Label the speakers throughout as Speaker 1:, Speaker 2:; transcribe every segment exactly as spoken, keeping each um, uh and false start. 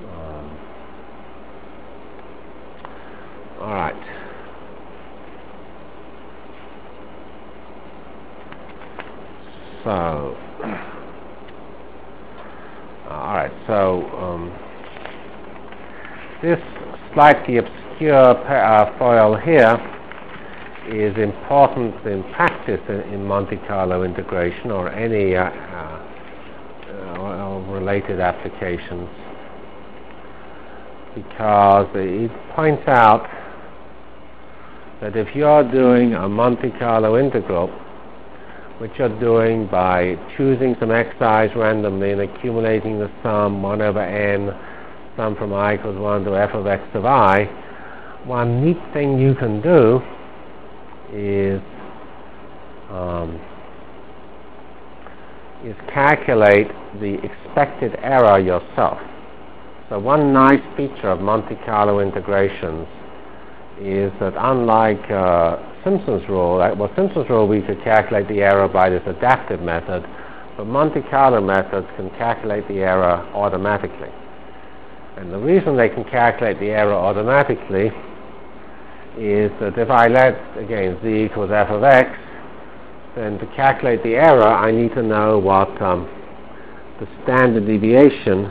Speaker 1: Um, all right. So, all right. So um, this slightly obscure uh, foil here is important in practice in, in Monte Carlo integration or any uh, uh, or related applications, because it points out that if you're doing a Monte Carlo integral, which you're doing by choosing some xi's randomly and accumulating the sum one over n, sum from I equals one to f of x of I, one neat thing you can do is um, is calculate the expected error yourself. So one nice feature of Monte Carlo integrations is that unlike uh, Simpson's rule, uh, well, Simpson's rule we could calculate the error by this adaptive method, but Monte Carlo methods can calculate the error automatically. And the reason they can calculate the error automatically is that if I let, again, z equals f of x, then to calculate the error, I need to know what um, the standard deviation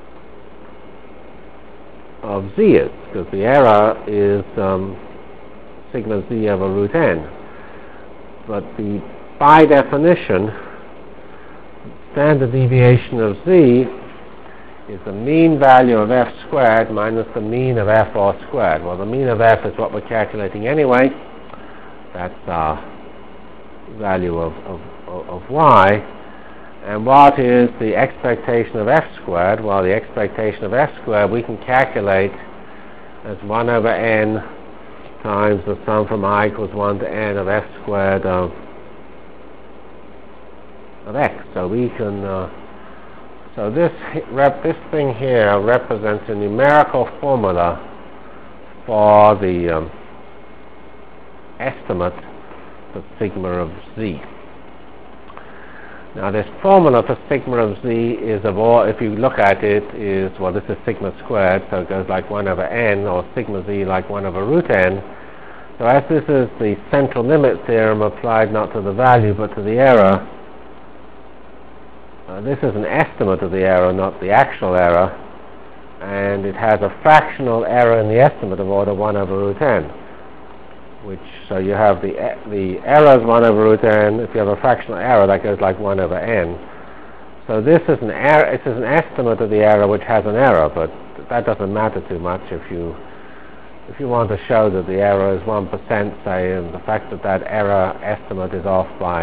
Speaker 1: of z is, because the error is um, sigma z over root n. But the, by definition, standard deviation of z is the mean value of f squared minus the mean of f r squared. Well, the mean of f is what we're calculating anyway. That's our value of, of, of y. And what is the expectation of f squared? Well, the expectation of f squared we can calculate as one over n times the sum from I equals one to n of f squared of, of x. So we can... Uh, So this rep, this thing here represents a numerical formula for the um, estimate of sigma of z. Now this formula for sigma of z is of all, if you look at it, is, well, this is sigma squared, so it goes like one over n, or sigma z like one over root n. So as this is the central limit theorem applied not to the value but to the error, Uh, this is an estimate of the error, not the actual error, and it has a fractional error in the estimate of order one over root n, which, so you have the e the error is one over root n. If you have a fractional error, that goes like one over n. So this is an error. This is an estimate of the error which has an error, but that doesn't matter too much if you if you want to show that the error is one percent, say, and the fact that that error estimate is off by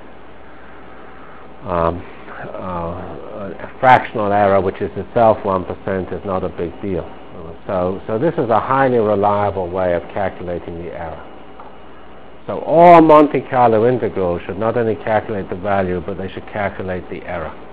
Speaker 1: um, Uh, a fractional error, which is itself one percent, is not a big deal. Uh, so, so this is a highly reliable way of calculating the error. So all Monte Carlo integrals should not only calculate the value, but they should calculate the error.